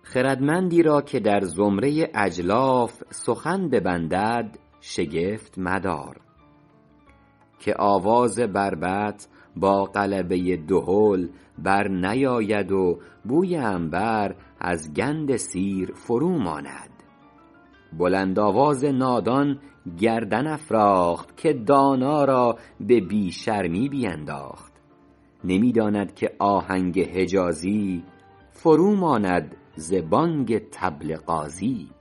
خردمندی را که در زمره اجلاف سخن ببندد شگفت مدار، که آواز بربط با غلبه دهل بر نیاید و بوی عنبر از گند سیر فرو ماند. بلند آواز نادان گردن افراخت، که دانا را به بی شرمی بینداخت. نمی داند که آهنگ حجازی فرو ماند ز بانگ طبل غازی.